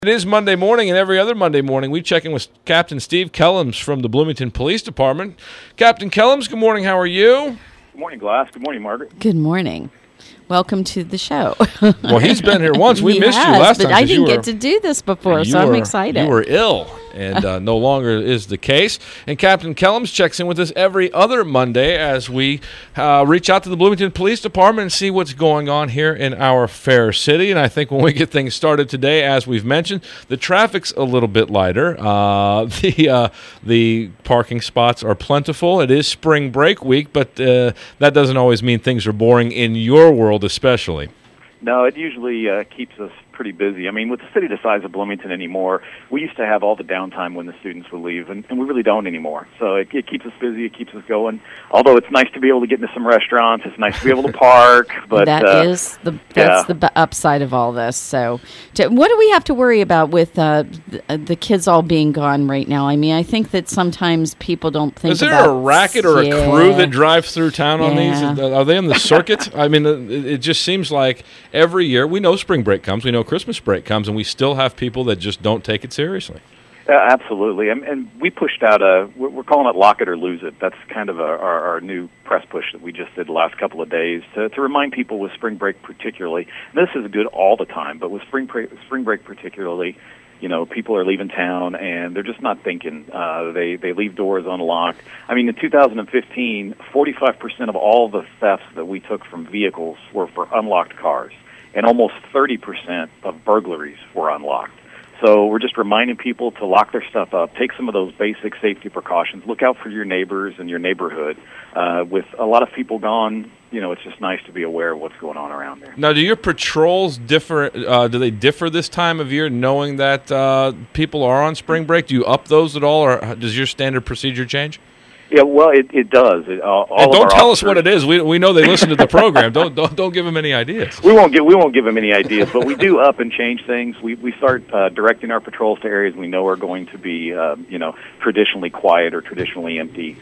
It is Monday morning, and every other Monday morning we check in with Captain Steve Kellums from the Bloomington Police Department. Captain Kellums, good morning. How are you? Good morning, Glass. Good morning, Margaret. Good morning. Welcome to the show. Well, he's been here once. We missed you last time. But I didn't get to do this before, so I'm excited. You were ill, and no longer is the case. And Captain Kellums checks in with us every other Monday as we reach out to the Bloomington Police Department and see what's going on here in our fair city. And I think when we get things started today, as we've mentioned, the traffic's a little bit lighter. The parking spots are plentiful. It is spring break week, but that doesn't always mean things are boring in your world especially. No, it usually keeps us pretty busy. I mean, with the city the size of Bloomington anymore, we used to have all the downtime when the students would leave, and we really don't anymore. So it keeps us busy, it keeps us going. Although it's nice to be able to get into some restaurants, it's nice to be able to park. But that's the upside of all this. So what do we have to worry about with the kids all being gone right now? I mean, I think that sometimes people don't think about... Is there a racket or a crew that drives through town on these? Are they on the circuit? I mean, it just seems like every year, we know spring break comes, we know Christmas break comes, and we still have people that just don't take it seriously. Absolutely. And we pushed out we're calling it Lock It or Lose It. That's kind of our new press push that we just did the last couple of days to remind people with spring break particularly. And this is good all the time, but with spring break particularly, you know, people are leaving town and they're just not thinking. They leave doors unlocked. I mean, in 2015, 45% of all the thefts that we took from vehicles were for unlocked cars, and almost 30% of burglaries were unlocked. So we're just reminding people to lock their stuff up, take some of those basic safety precautions, look out for your neighbors and your neighborhood. With a lot of people gone, you know, it's just nice to be aware of what's going on around there. Now, do your patrols differ? Do they differ this time of year, knowing that people are on spring break? Do you up those at all, or does your standard procedure change? Yeah, well, it does. Don't tell us what it is. We know they listen to the program. Don't give them any ideas. We won't give them any ideas, but we do up and change things. We start directing our patrols to areas we know are going to be traditionally quiet or traditionally empty,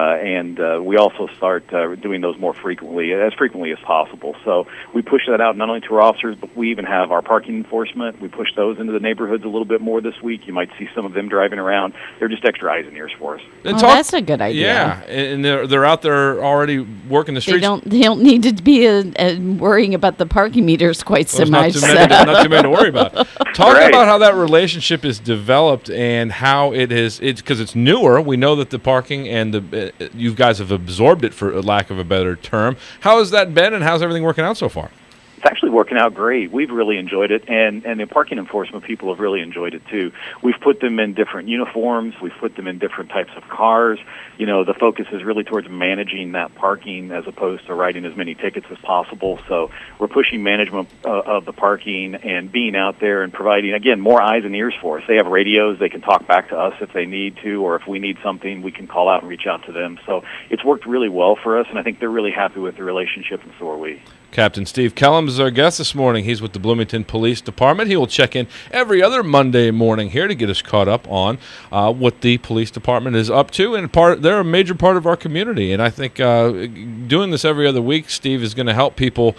and we also start doing those more frequently as possible. So we push that out not only to our officers, but we even have our parking enforcement. We push those into the neighborhoods a little bit more this week. You might see some of them driving around. They're just extra eyes and ears for us. That's a good idea. Yeah, and they're out there already working the streets. They don't need to be worrying about the parking meters quite so much. Not too many to worry about. Talk about how that relationship is developed and how it's because it's newer. We know that the parking and you guys have absorbed it, for lack of a better term. How has that been, and how's everything working out so far? It's actually working out great. We've really enjoyed it, and the parking enforcement people have really enjoyed it too. We've put them in different uniforms. We've put them in different types of cars. You know, the focus is really towards managing that parking as opposed to writing as many tickets as possible. So we're pushing management of the parking and being out there and providing, again, more eyes and ears for us. They have radios. They can talk back to us if they need to, or if we need something, we can call out and reach out to them. So it's worked really well for us, and I think they're really happy with the relationship, and so are we. Captain Steve Kellums is our guest this morning. He's with the Bloomington Police Department. He will check in every other Monday morning here to get us caught up on what the police department is up to. And they're a major part of our community. And I think doing this every other week, Steve, is going to help people.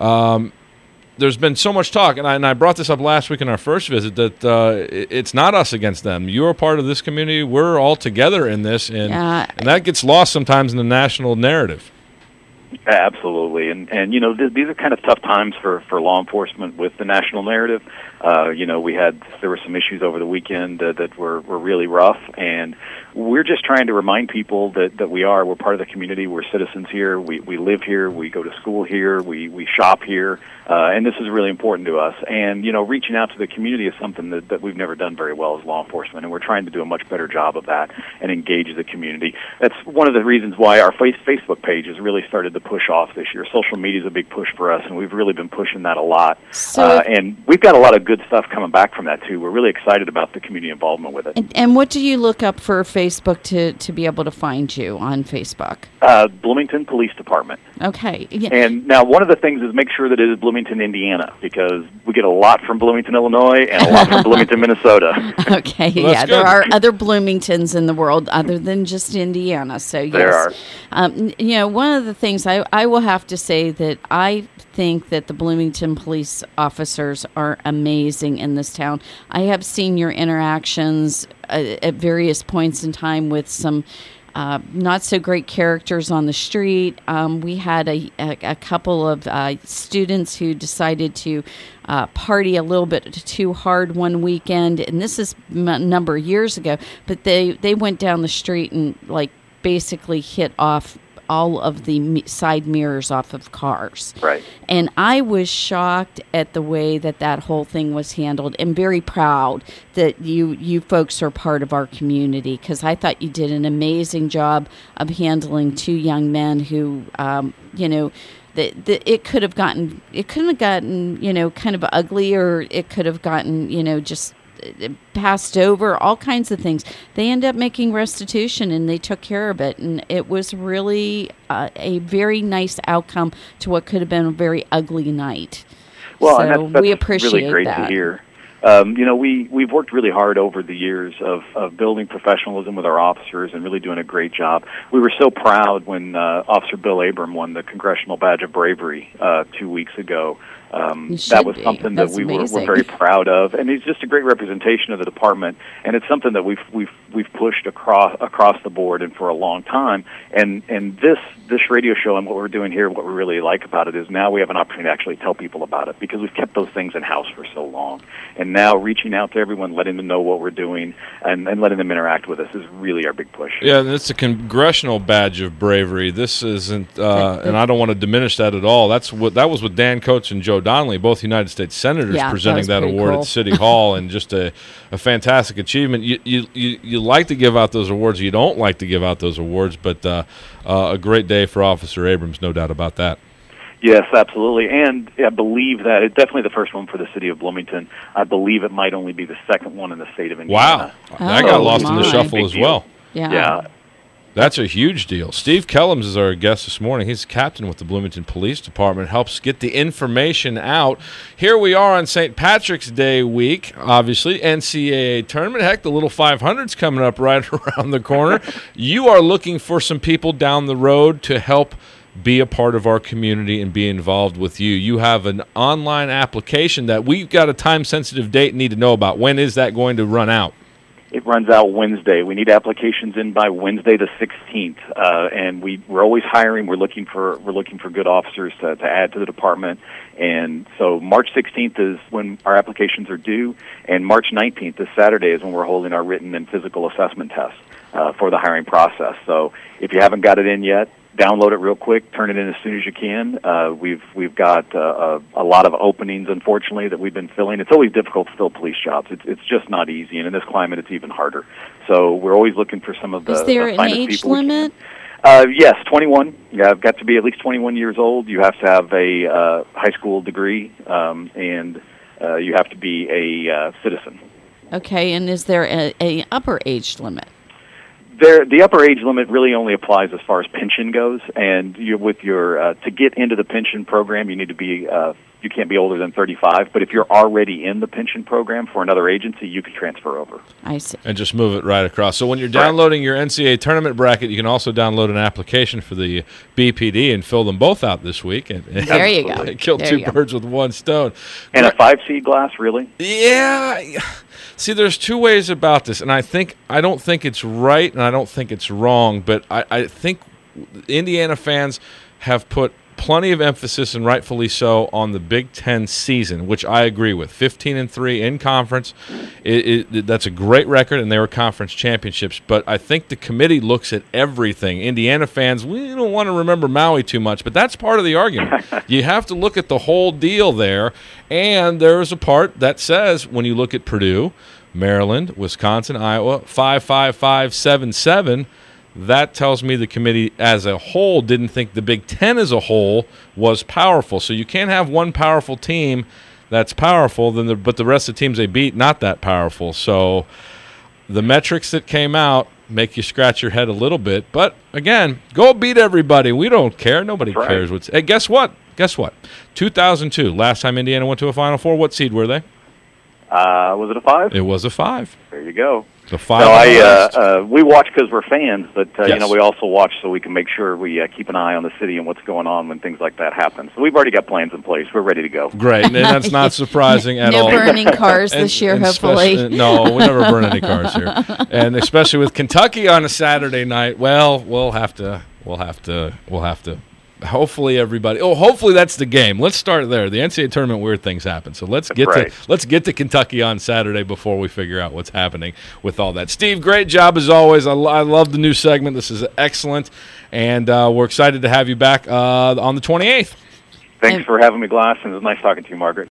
There's been so much talk, and I brought this up last week in our first visit, that it's not us against them. You're a part of this community. We're all together in this, and that gets lost sometimes in the national narrative. Absolutely, and you know, these are kind of tough times for law enforcement with the national narrative. You know, there were some issues over the weekend that were really rough, and we're just trying to remind people that we're part of the community. We're citizens here. We live here. We go to school here. We shop here, and this is really important to us. And you know, reaching out to the community is something that we've never done very well as law enforcement, and we're trying to do a much better job of that and engage the community. That's one of the reasons why our Facebook page has really started to push off this year. Social media is a big push for us, and we've really been pushing that a lot. And we've got a lot of good stuff coming back from that too. We're really excited about the community involvement with it. And what do you look up for Facebook to be able to find you on Facebook? Bloomington Police Department. Okay. Yeah. And now one of the things is make sure that it is Bloomington, Indiana, because we get a lot from Bloomington, Illinois, and a lot from Bloomington, Minnesota. Okay, well, yeah, there are other Bloomingtons in the world other than just Indiana. So yes, there are. You know, one of the things I will have to say that I think that the Bloomington police officers are amazing in this town. I have seen your interactions at various points in time with some not so great characters on the street. We had a couple of students who decided to party a little bit too hard one weekend, and this is a number of years ago, but they went down the street and basically hit off all of the side mirrors off of cars. Right. And I was shocked at the way that whole thing was handled, and very proud that you folks are part of our community, because I thought you did an amazing job of handling two young men who, it could have gotten, kind of ugly, or it could have gotten, just passed over, all kinds of things. They ended up making restitution, and they took care of it, and it was really a very nice outcome to what could have been a very ugly night. Well, so and that's we appreciate really great that. to hear. We've worked really hard over the years of building professionalism with our officers and really doing a great job. We were so proud when Officer Bill Abram won the Congressional Badge of Bravery 2 weeks ago. That was something that we were very proud of, and he's just a great representation of the department. And it's something that we've pushed across the board and for a long time. And this radio show and what we're doing here, what we really like about it is now we have an opportunity to actually tell people about it, because we've kept those things in house for so long. And now reaching out to everyone, letting them know what we're doing, and letting them interact with us is really our big push. Yeah, and it's a Congressional Badge of Bravery. This isn't, and I don't want to diminish that at all. That was with Dan Coates and Joe Donnelly, both United States Senators, presenting that award at City Hall, and just a fantastic achievement. You like to give out those awards, you don't like to give out those awards, but a great day for Officer Abrams, no doubt about that. Yes, absolutely, and I believe that it's definitely the first one for the city of Bloomington. I believe it might only be the second one in the state of Indiana. Wow, that got lost in the shuffle as well. Yeah. That's a huge deal. Steve Kellums is our guest this morning. He's captain with the Bloomington Police Department, helps get the information out. Here we are on St. Patrick's Day week, obviously, NCAA tournament. Heck, the Little 500's coming up right around the corner. You are looking for some people down the road to help be a part of our community and be involved with you. You have an online application that we've got a time-sensitive date and need to know about. When is that going to run out? It runs out Wednesday. We need applications in by Wednesday the 16th, and we're always hiring. We're looking for good officers to add to the department. And so March 16th is when our applications are due, and March 19th, this Saturday, is when we're holding our written and physical assessment tests for the hiring process. So if you haven't got it in yet, download it real quick, turn it in as soon as you can. We've got a lot of openings, unfortunately, that we've been filling. It's always difficult to fill police jobs. It's just not easy, and in this climate, it's even harder. So we're always looking for some of the Is there an age limit? Yes, 21. Yeah, I've got to be at least 21 years old. You have to have a high school degree, and you have to be a citizen. Okay, and is there a upper age limit? The upper age limit really only applies as far as pension goes, and to get into the pension program, you need to be you can't be older than 35. But if you're already in the pension program for another agency, you can transfer over. I see. And just move it right across. So when you're downloading your NCAA tournament bracket, you can also download an application for the BPD and fill them both out this week. And there you go. Kill two birds with one stone. And a 5C glass, really? Yeah. See, there's two ways about this, and I don't think it's right, and I don't think it's wrong, but I think Indiana fans have put plenty of emphasis, and rightfully so, on the Big Ten season, which I agree with. 15-3 in conference, that's a great record, and they were conference championships. But I think the committee looks at everything. Indiana fans, we don't want to remember Maui too much, but that's part of the argument. You have to look at the whole deal there, and there's a part that says when you look at Purdue, Maryland, Wisconsin, Iowa, 5-5-5-7-7, that tells me the committee as a whole didn't think the Big Ten as a whole was powerful. So you can't have one powerful team that's powerful, but the rest of the teams they beat not that powerful. So the metrics that came out make you scratch your head a little bit. But, again, go beat everybody. We don't care. Nobody cares. Hey, guess what? 2002, last time Indiana went to a Final Four, what seed were they? Was it a 5? It was a 5. There you go. The we watch because we're fans, but Yes. we also watch so we can make sure we keep an eye on the city and what's going on when things like that happen. So we've already got plans in place. We're ready to go. Great, and that's not surprising at No all. burning cars this year, And hopefully. no, we never burn any cars here, and especially with Kentucky on a Saturday night. Well, we'll have to. Hopefully everybody. Oh, hopefully that's the game. Let's start there. The NCAA tournament, weird things happen. So let's get to Kentucky on Saturday before we figure out what's happening with all that. Steve, great job as always. I love the new segment. This is excellent, and we're excited to have you back on the 28th. Thanks for having me, Glass, and it was nice talking to you, Margaret.